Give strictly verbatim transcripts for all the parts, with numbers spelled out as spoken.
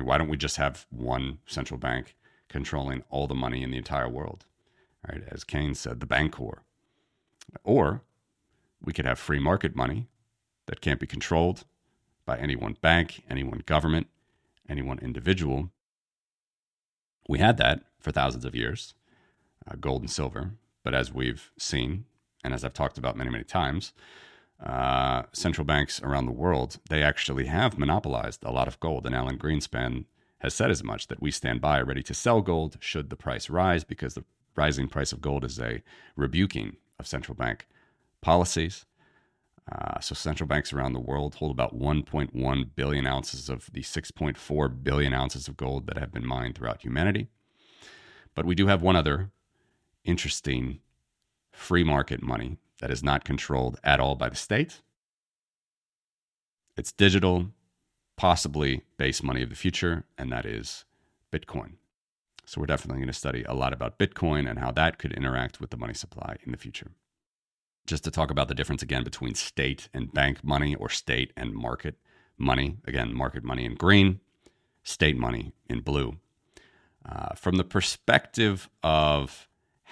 mean, why don't we just have one central bank controlling all the money in the entire world, right? As Keynes said, the Bancor. Or we could have free market money that can't be controlled by any one bank, any one government, any one individual. We had that for thousands of years, uh, gold and silver. But as we've seen, and as I've talked about many, many times, uh, central banks around the world, they actually have monopolized a lot of gold. And Alan Greenspan has said as much, that we stand by ready to sell gold should the price rise, because the rising price of gold is a rebuking of central bank policies. Uh, so central banks around the world hold about one point one billion ounces of the six point four billion ounces of gold that have been mined throughout humanity. But we do have one other interesting free market money that is not controlled at all by the state. It's digital, possibly base money of the future, and that is Bitcoin. So we're definitely going to study a lot about Bitcoin and how that could interact with the money supply in the future. Just to talk about the difference again between state and bank money, or state and market money. Again, market money in green, state money in blue. Uh, from the perspective of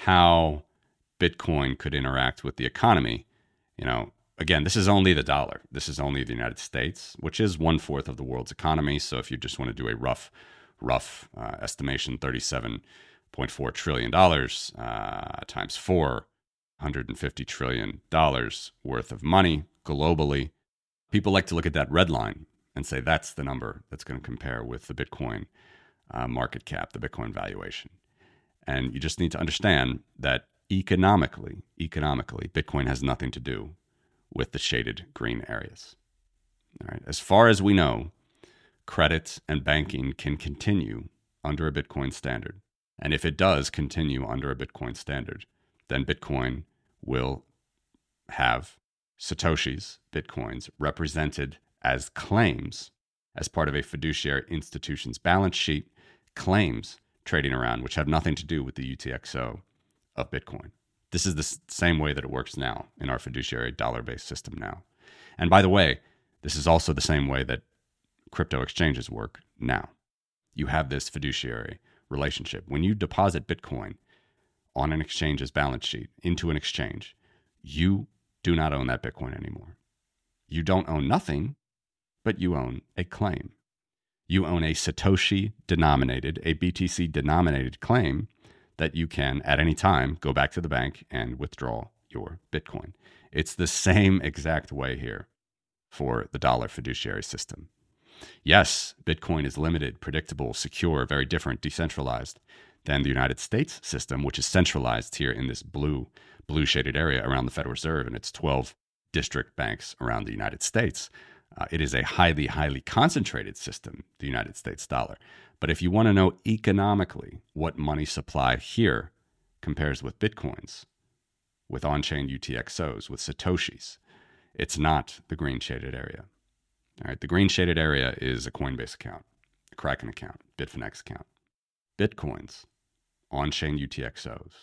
how Bitcoin could interact with the economy, you know, again, this is only the dollar. This is only the United States, which is one fourth of the world's economy. So if you just want to do a rough, rough uh, estimation, thirty-seven point four trillion dollars uh, times four, one hundred fifty trillion dollars worth of money globally. People like to look at that red line and say that's the number that's going to compare with the Bitcoin uh, market cap, the Bitcoin valuation. And you just need to understand that economically, economically, Bitcoin has nothing to do with the shaded green areas. All right. As far as we know, credit and banking can continue under a Bitcoin standard. And if it does continue under a Bitcoin standard, then Bitcoin will have Satoshis, Bitcoins, represented as claims as part of a fiduciary institution's balance sheet, claims trading around, which have nothing to do with the U T X O of Bitcoin. This is the same way that it works now in our fiduciary dollar-based system now. And by the way, this is also the same way that crypto exchanges work now. You have this fiduciary relationship. When you deposit Bitcoin on an exchange's balance sheet into an exchange, you do not own that Bitcoin anymore. You don't own nothing, but you own a claim. You own a Satoshi denominated, a B T C denominated claim that you can at any time go back to the bank and withdraw your Bitcoin. It's the same exact way here for the dollar fiduciary system. Yes, Bitcoin is limited, predictable, secure, very different, decentralized than the United States system, which is centralized here in this blue, blue shaded area around the Federal Reserve and its twelve district banks around the United States. Uh, it is a highly, highly concentrated system, the United States dollar. But if you want to know economically what money supply here compares with Bitcoins, with on-chain U T X Os, with Satoshis, it's not the green shaded area. All right, the green shaded area is a Coinbase account, a Kraken account, Bitfinex account. Bitcoins, on-chain U T X Os,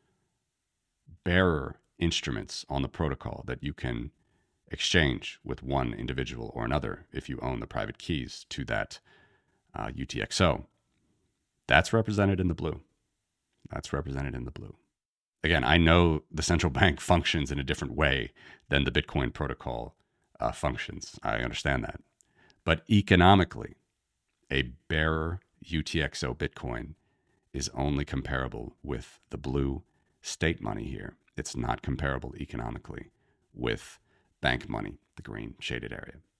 bearer instruments on the protocol that you can exchange with one individual or another if you own the private keys to that uh, U T X O. That's represented in the blue. That's represented in the blue. Again, I know the central bank functions in a different way than the Bitcoin protocol uh, functions. I understand that. But economically, a bearer U T X O Bitcoin is only comparable with the blue state money here. It's not comparable economically with bank money, the green shaded area.